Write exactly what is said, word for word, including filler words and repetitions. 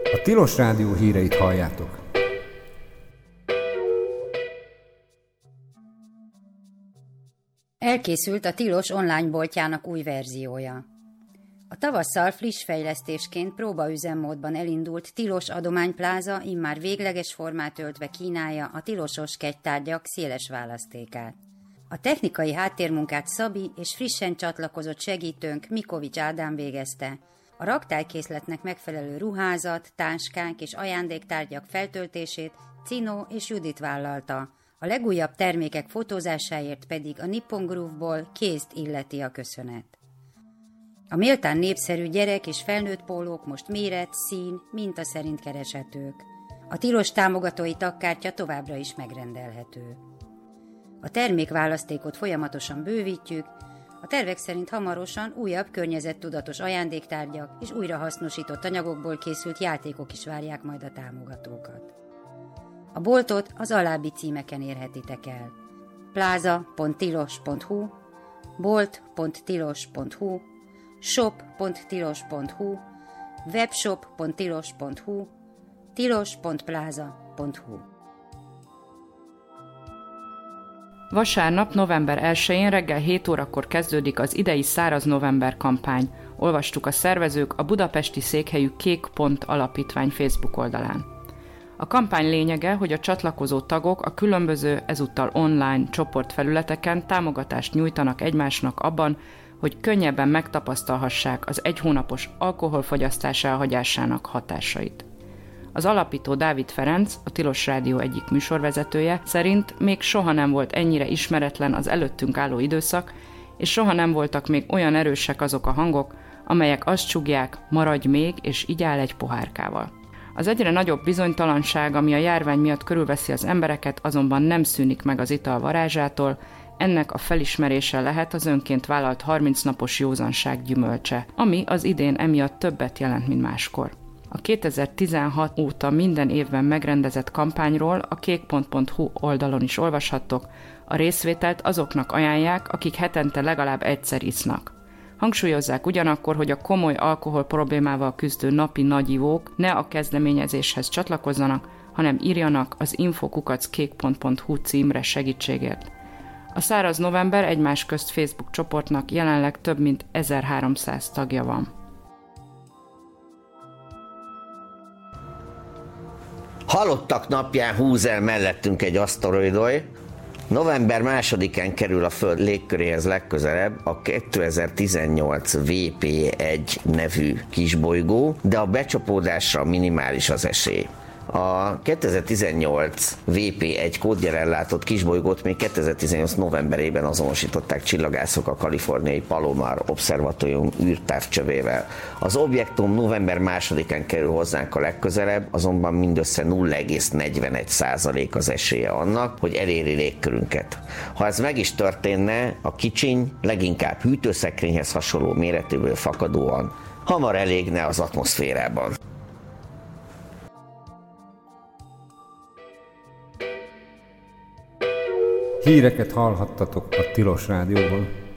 A Tilos Rádió híreit halljátok. Elkészült a Tilos online boltjának új verziója. A tavasszal friss fejlesztésként próbaüzemmódban elindult Tilos adománypláza immár végleges formát öltve kínálja a tilosos kegytárgyak széles választékát. A technikai háttérmunkát Szabi és frissen csatlakozott segítőnk Mikovics Ádám végezte. A raktárkészletnek megfelelő ruházat, táskánk és ajándéktárgyak feltöltését Cino és Judit vállalta. A legújabb termékek fotózásáért pedig a Nippon Groove-ból Kézt illeti a köszönet. A méltán népszerű gyerek és felnőtt pólók most méret, szín, minta szerint kereshetők. A Tilos támogatói tagkártya továbbra is megrendelhető. A termékválasztékot folyamatosan bővítjük, a tervek szerint hamarosan újabb környezettudatos ajándéktárgyak és újrahasznosított anyagokból készült játékok is várják majd a támogatókat. A boltot az alábbi címeken érhetitek el: plaza pont tilos pont hu, bolt pont tilos pont hu, shop pont tilos pont hu, webshop pont tilos pont hu, tilos pont plaza pont hu. Vasárnap, november elsején reggel hét órakor kezdődik az idei Száraz November kampány. Olvastuk a szervezők a budapesti székhelyű Kék Pont Alapítvány Facebook oldalán. A kampány lényege, hogy a csatlakozó tagok a különböző, ezúttal online csoportfelületeken támogatást nyújtanak egymásnak abban, hogy könnyebben megtapasztalhassák az egy hónapos alkoholfogyasztás elhagyásának hatásait. Az alapító Dávid Ferenc, a Tilos Rádió egyik műsorvezetője szerint még soha nem volt ennyire ismeretlen az előttünk álló időszak, és soha nem voltak még olyan erősek azok a hangok, amelyek azt csúgják, maradj még, és igyál egy pohárkával. Az egyre nagyobb bizonytalanság, ami a járvány miatt körülveszi az embereket, azonban nem szűnik meg az ital varázsától, ennek a felismerése lehet az önként vállalt harminc napos józanság gyümölcse, ami az idén emiatt többet jelent, mint máskor. A kétezer-tizenhat óta minden évben megrendezett kampányról a kék pont pont hu oldalon is olvashattok, a részvételt azoknak ajánlják, akik hetente legalább egyszer isznak. Hangsúlyozzák ugyanakkor, hogy a komoly alkohol problémával küzdő napi nagyivók ne a kezdeményezéshez csatlakozzanak, hanem írjanak az info kukac kék pont pont hu címre segítségért. A Száraz November egymás közt Facebook csoportnak jelenleg több mint ezerháromszáz tagja van. Halottak napján húz el mellettünk egy aszteroidoj. November másodikán kerül a Föld légköréhez legközelebb a kétezer-tizennyolc vé pé egy nevű kisbolygó, de a becsapódásra minimális az esély. A kétezer-tizennyolc vé pé egy kódjelellátott kisbolygót még kétezer-tizennyolc novemberében azonosították csillagászok a kaliforniai Palomar Obszervatórium űrtávcsövével. Az objektum november másodikán kerül hozzánk a legközelebb, azonban mindössze nulla egész negyvenegy százalék az esélye annak, hogy eléri légkörünket. Ha ez meg is történne, a kicsiny, leginkább hűtőszekrényhez hasonló méretéből fakadóan hamar elégne az atmoszférában. Híreket hallhattatok a Tilos Rádióban.